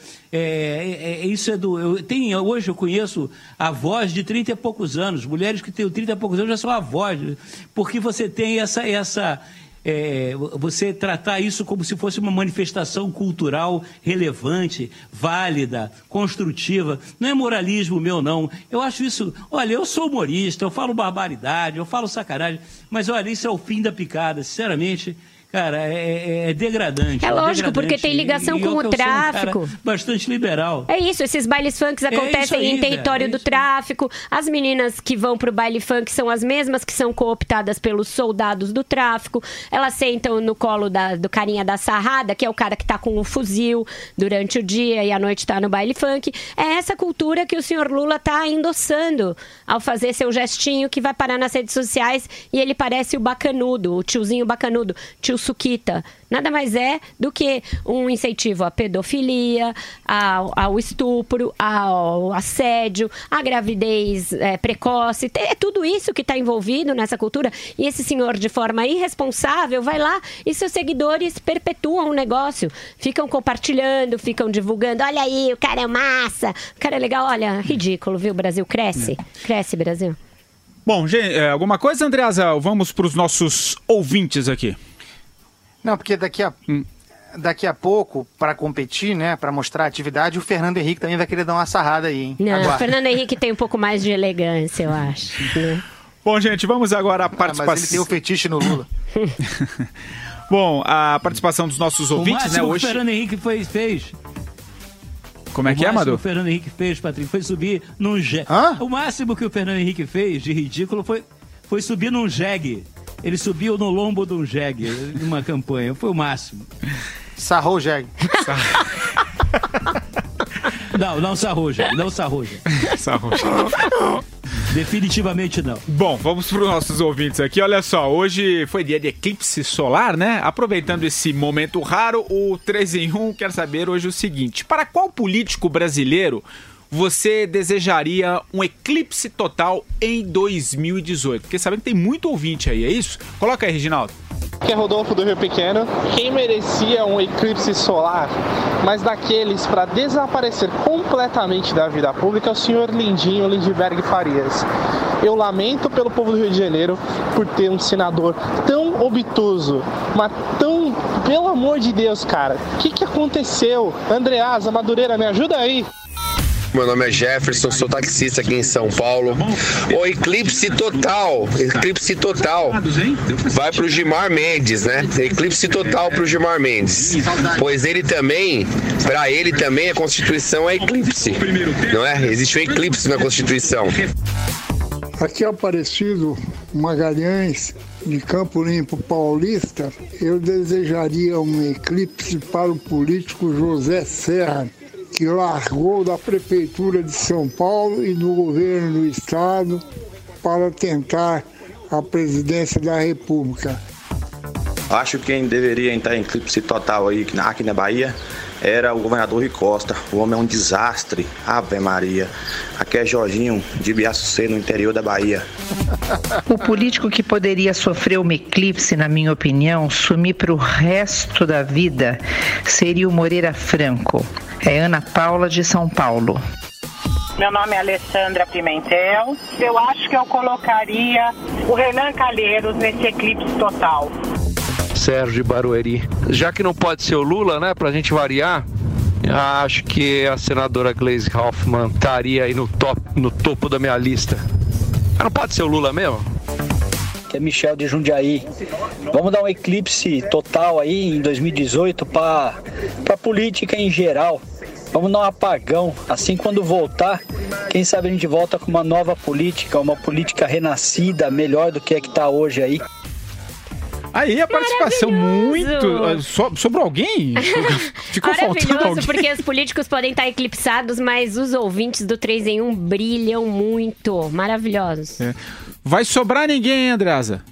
É, é, é, isso é do... Eu, tem, hoje eu conheço avós de trinta e poucos anos, mulheres que têm trinta e poucos anos já são avós, porque você tem essa... essa é, você tratar isso como se fosse uma manifestação cultural relevante, válida, construtiva. Não é moralismo meu, não. Eu acho isso... Olha, eu sou humorista, eu falo barbaridade, eu falo sacanagem, mas olha, isso é o fim da picada, sinceramente... Cara, é, é degradante. É lógico, é degradante. Porque tem ligação e, com o tráfico. Um bastante liberal. É isso, esses bailes funks acontecem é aí, em território é do tráfico. As meninas que vão pro baile funk são as mesmas que são cooptadas pelos soldados do tráfico. Elas sentam no colo da, do carinha da sarrada, que é o cara que tá com o fuzil durante o dia e à noite tá no baile funk. É essa cultura que o senhor Lula tá endossando ao fazer seu gestinho que vai parar nas redes sociais e ele parece o bacanudo, o tiozinho bacanudo, tio Suquita. Nada mais é do que um incentivo à pedofilia, ao, ao estupro, ao assédio, à gravidez é, precoce. É tudo isso que está envolvido nessa cultura. E esse senhor, de forma irresponsável, vai lá e seus seguidores perpetuam o negócio. Ficam compartilhando, ficam divulgando. Olha aí, o cara é massa, o cara é legal. Olha, ridículo, viu? O Brasil cresce. Cresce, Brasil. Bom, gente, alguma coisa, Andreasa? Vamos para os nossos ouvintes aqui. Não, porque daqui a, hum. daqui a pouco, para competir, né, para mostrar a atividade, o Fernando Henrique também vai querer dar uma sarrada aí, hein? Não, Aguarda. O Fernando Henrique tem um pouco mais de elegância, eu acho. Né? Bom, gente, vamos agora à participação... Ah, mas ele tem o fetiche no Lula. Bom, a participação dos nossos ouvintes, né, hoje... O que o Fernando Henrique fez... fez. Como é que é, Madu? O Fernando Henrique fez, Patrick, foi subir num jegue. O máximo que o Fernando Henrique fez de ridículo foi, foi subir num jegue. Ele subiu no lombo de um jegue numa campanha. Foi o máximo. Sarrou o jegue. Não, não sarrou jegue. Não sarrou jegue. Sarrou. Definitivamente não. Bom, vamos para os nossos ouvintes aqui. Olha só, hoje foi dia de eclipse solar, né? Aproveitando esse momento raro, o três em um quer saber hoje o seguinte: para qual político brasileiro você desejaria um eclipse total em dois mil e dezoito? Porque sabendo que tem muito ouvinte aí, é isso? Coloca aí, Reginaldo. Aqui é Rodolfo do Rio Pequeno. Quem merecia um eclipse solar, mas daqueles para desaparecer completamente da vida pública, é o senhor Lindinho Lindbergh Farias. Eu lamento pelo povo do Rio de Janeiro por ter um senador tão obtuso, mas tão... Pelo amor de Deus, cara, o que, que aconteceu? Andreasa, Madureira, me ajuda aí. Meu nome é Jefferson, sou taxista aqui em São Paulo. O eclipse total, eclipse total, vai pro Gilmar Mendes, né? Eclipse total pro Gilmar Mendes. Pois ele também, pra ele também a Constituição é eclipse, não é? Existe um eclipse na Constituição. Aqui é Aparecido Magalhães, de Campo Limpo Paulista. Eu desejaria um eclipse para o político José Serra, que largou da Prefeitura de São Paulo e do governo do Estado para tentar a presidência da República. Acho que quem deveria entrar em eclipse total aí, aqui na Bahia era o governador Rui Costa. O homem é um desastre. Ave Maria. Aqui é Jorginho, de Biaçucê, no interior da Bahia. O político que poderia sofrer uma eclipse, na minha opinião, sumir para o resto da vida, seria o Moreira Franco. É Ana Paula, de São Paulo. Meu nome é Alessandra Pimentel. Eu acho que eu colocaria o Renan Calheiros nesse eclipse total. Sérgio Barueri. Já que não pode ser o Lula, né, pra gente variar, acho que a senadora Gleisi Hoffmann estaria aí no, top, no topo da minha lista. Mas não pode ser o Lula mesmo? Que é Michel de Jundiaí. Vamos dar um eclipse total aí em dois mil e dezoito para a política em geral. Vamos dar um apagão. Assim, quando voltar, quem sabe a gente volta com uma nova política, uma política renascida, melhor do que é que está hoje aí. Aí a participação muito... So, sobrou alguém? Ficou faltando alguém? Porque os políticos podem estar eclipsados, mas os ouvintes do três em um brilham muito. Maravilhosos. É. Vai sobrar ninguém, hein, Andreasa?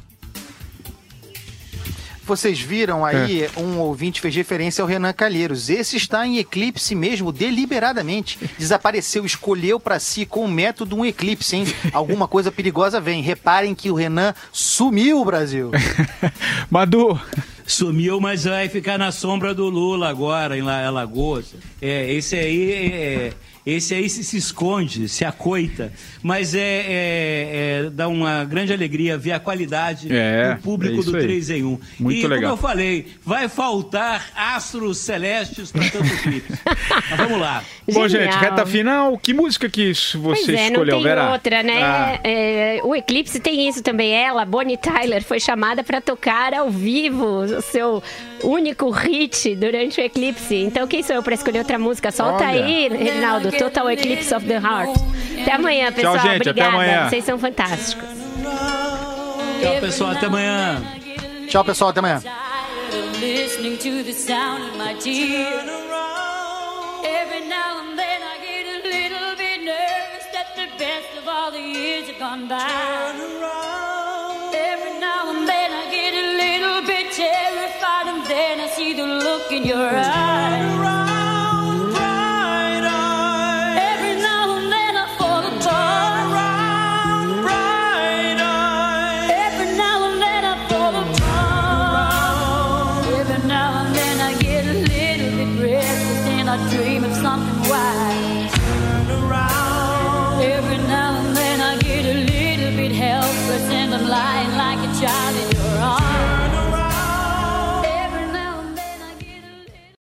Vocês viram aí, é. um ouvinte fez referência ao Renan Calheiros. Esse está em eclipse mesmo, deliberadamente. Desapareceu, escolheu para si com o método um eclipse, hein? Alguma coisa perigosa vem. Reparem que o Renan sumiu, Brasil. Madu. Sumiu, mas vai ficar na sombra do Lula agora, em Alagoas. É, esse aí é... Esse aí se, se esconde, se acoita, mas é, é, é dá uma grande alegria ver a qualidade é, do público é do três em um. Muito e, legal. Como eu falei, vai faltar astros celestes para tanto clipe. Mas vamos lá. Bom, gente, reta final, que música que você pois é, escolheu, não tem Vera? outra, né? Ah. É, o Eclipse tem isso também. Ela, Bonnie Tyler, foi chamada para tocar ao vivo o seu único hit durante o Eclipse. Então, quem sou eu para escolher outra música? Solta Olha. aí, Reinaldo. Total Eclipse of the Heart. Até amanhã, pessoal. Tchau, gente. Obrigada. Até amanhã. Vocês são fantásticos. Tchau, pessoal. Até amanhã. Tchau, pessoal. Até amanhã. Dream of something wise. Turn around. Every now and then I get a little bit helpless and I'm lying like a child in your arms.